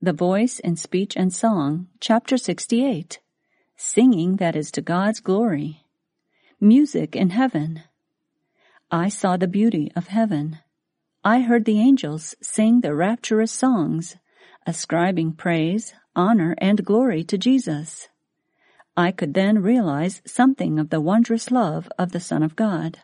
The Voice in Speech and Song, Chapter 68, Singing that is to God's Glory. Music in Heaven. I saw the beauty of heaven. I heard the angels sing their rapturous songs, ascribing praise, honor, and glory to Jesus. I could then realize something of the wondrous love of the Son of God.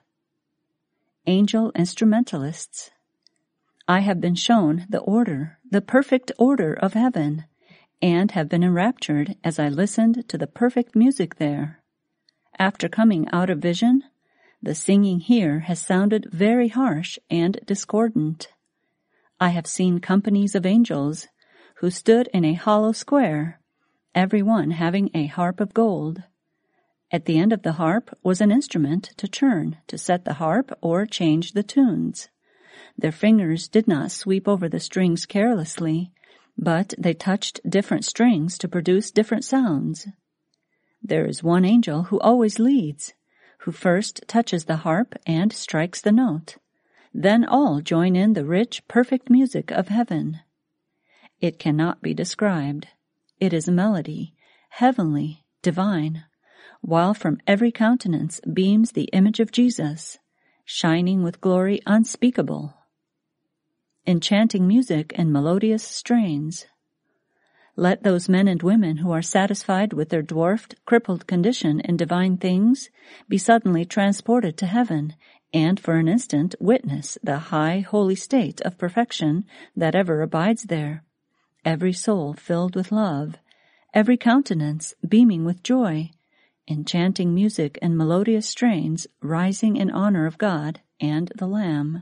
Angel Instrumentalists. I have been shown the perfect order of heaven, and have been enraptured as I listened to the perfect music there. After coming out of vision, the singing here has sounded very harsh and discordant. I have seen companies of angels who stood in a hollow square, every one having a harp of gold. At the end of the harp was an instrument to turn to set the harp or change the tunes. Their fingers did not sweep over the strings carelessly, but they touched different strings to produce different sounds. There is one angel who always leads, who first touches the harp and strikes the note. Then all join in the rich, perfect music of heaven. It cannot be described. It is a melody, heavenly, divine, while from every countenance beams the image of Jesus, shining with glory unspeakable. Enchanting music and melodious strains. Let those men and women who are satisfied with their dwarfed, crippled condition in divine things be suddenly transported to heaven, and for an instant witness the high, holy state of perfection that ever abides there. Every soul filled with love, every countenance beaming with joy, enchanting music and melodious strains rising in honor of God and the Lamb.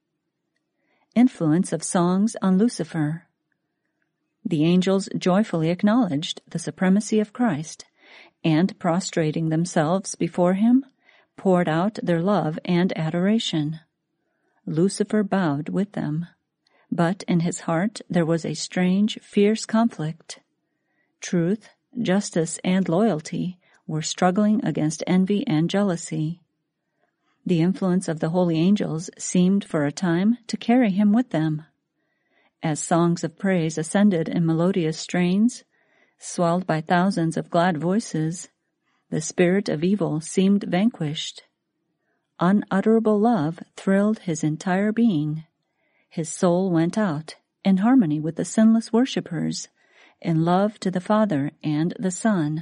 Influence of songs on Lucifer. The angels joyfully acknowledged the supremacy of Christ, and prostrating themselves before him, poured out their love and adoration. Lucifer bowed with them, but in his heart there was a strange, fierce conflict. Truth, justice, and loyalty were struggling against envy and jealousy. The influence of the holy angels seemed for a time to carry him with them. As songs of praise ascended in melodious strains, swelled by thousands of glad voices, the spirit of evil seemed vanquished. Unutterable love thrilled his entire being. His soul went out in harmony with the sinless worshippers, in love to the Father and the Son.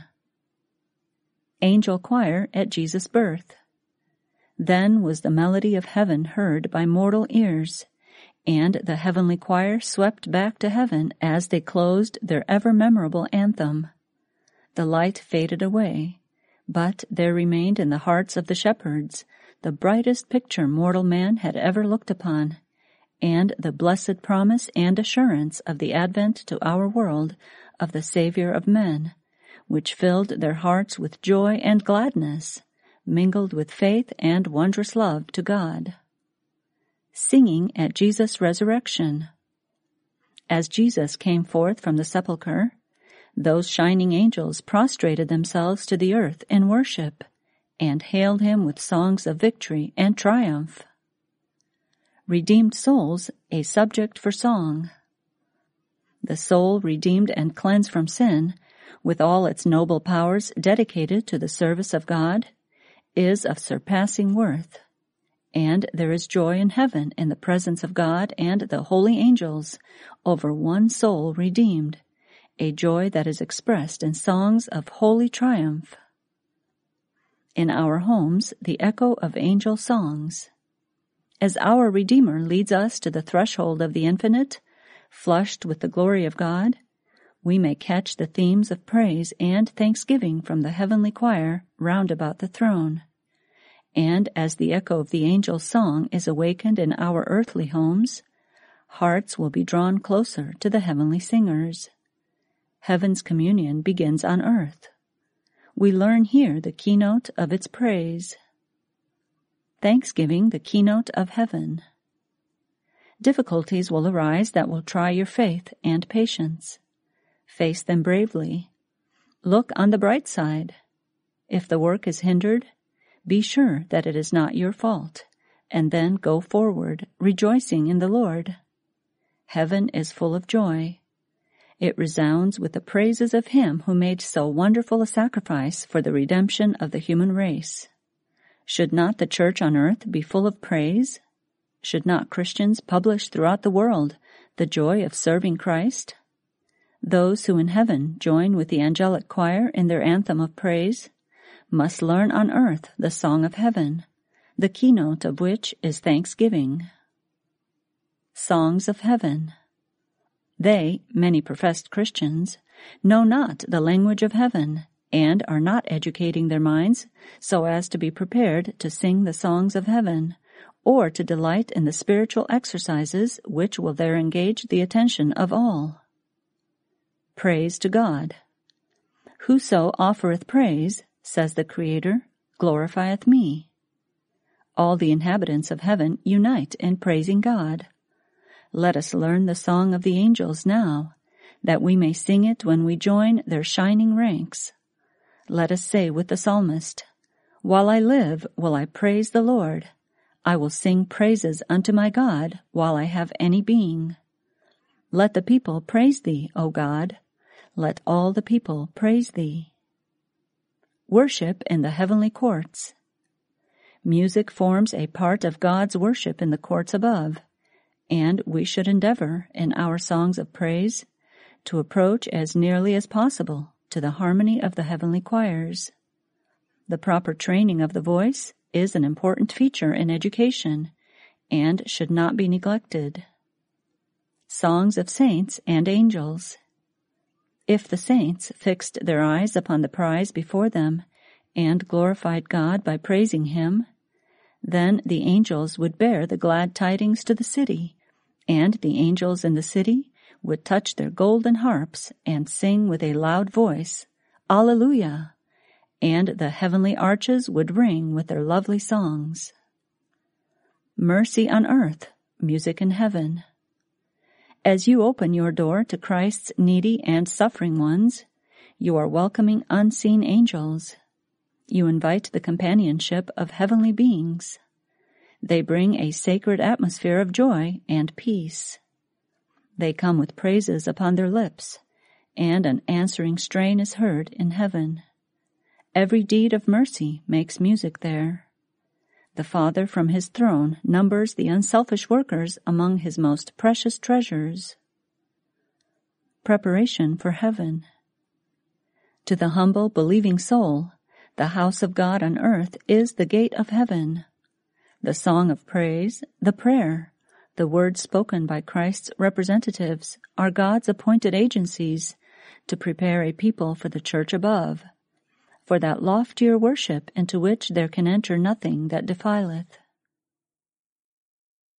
Angel choir at Jesus' birth. Then was the melody of heaven heard by mortal ears, and the heavenly choir swept back to heaven as they closed their ever-memorable anthem. The light faded away, but there remained in the hearts of the shepherds the brightest picture mortal man had ever looked upon, and the blessed promise and assurance of the advent to our world of the Savior of men, which filled their hearts with joy and gladness, mingled with faith and wondrous love to God. Singing at Jesus' resurrection. As Jesus came forth from the sepulchre, those shining angels prostrated themselves to the earth in worship, and hailed him with songs of victory and triumph. Redeemed souls, a subject for song. The soul redeemed and cleansed from sin, with all its noble powers dedicated to the service of God, is of surpassing worth, and there is joy in heaven in the presence of God and the holy angels over one soul redeemed, a joy that is expressed in songs of holy triumph. In our homes, the echo of angel songs. As our Redeemer leads us to the threshold of the infinite, flushed with the glory of God, we may catch the themes of praise and thanksgiving from the heavenly choir round about the throne. And as the echo of the angel's song is awakened in our earthly homes, hearts will be drawn closer to the heavenly singers. Heaven's communion begins on earth. We learn here the keynote of its praise. Thanksgiving, the keynote of heaven. Difficulties will arise that will try your faith and patience. Face them bravely. Look on the bright side. If the work is hindered, be sure that it is not your fault, and then go forward, rejoicing in the Lord. Heaven is full of joy. It resounds with the praises of Him who made so wonderful a sacrifice for the redemption of the human race. Should not the church on earth be full of praise? Should not Christians publish throughout the world the joy of serving Christ? Those who in heaven join with the angelic choir in their anthem of praise must learn on earth the song of heaven, the keynote of which is thanksgiving. Songs of heaven. They, many professed Christians, know not the language of heaven, and are not educating their minds so as to be prepared to sing the songs of heaven, or to delight in the spiritual exercises which will there engage the attention of all. Praise to God. Whoso offereth praise, says the Creator, glorifieth me. All the inhabitants of heaven unite in praising God. Let us learn the song of the angels now, that we may sing it when we join their shining ranks. Let us say with the psalmist, "While I live, will I praise the Lord. I will sing praises unto my God while I have any being. Let the people praise thee, O God. Let all the people praise thee." Worship in the heavenly courts. Music forms a part of God's worship in the courts above, and we should endeavor, in our songs of praise, to approach as nearly as possible to the harmony of the heavenly choirs. The proper training of the voice is an important feature in education, and should not be neglected. Songs of saints and angels. If the saints fixed their eyes upon the prize before them, and glorified God by praising Him, then the angels would bear the glad tidings to the city, and the angels in the city would touch their golden harps and sing with a loud voice, Alleluia, and the heavenly arches would ring with their lovely songs. Mercy on earth, music in heaven. As you open your door to Christ's needy and suffering ones, you are welcoming unseen angels. You invite the companionship of heavenly beings. They bring a sacred atmosphere of joy and peace. They come with praises upon their lips, and an answering strain is heard in heaven. Every deed of mercy makes music there. The Father from His throne numbers the unselfish workers among His most precious treasures. Preparation for heaven. To the humble, believing soul, the house of God on earth is the gate of heaven. The song of praise, the prayer, the words spoken by Christ's representatives are God's appointed agencies to prepare a people for the church above, for that loftier worship into which there can enter nothing that defileth.